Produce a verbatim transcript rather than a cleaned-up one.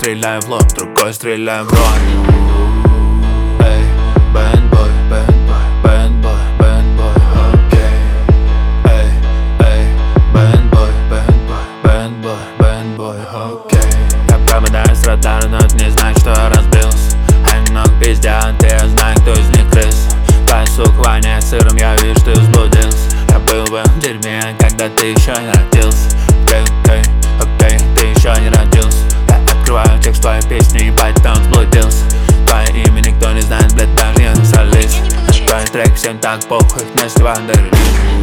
стреляю в лоб, другой стреляю в бронь. Эй, бэндбой, бэндбой, бэндбой, бэндбой, окей. Эй, эй, бэндбой, бэндбой, бэндбой, бэндбой, окей. Я пропадаю с радара, но это не значит, что я разбился. Они много пиздят, и я знаю, кто из них крыс. Твоя сука воняет сыром, я вижу, ты взблудился. Я был в этом дерьме, когда ты еще не родился. Окей, окей, окей, ты еще не родился. Я открываю текст твоей песни, ебать, там взблудился. Твое имя никто не знает, блядь, даже я не солист. Твой трек всем так похуй, вместе вандеры.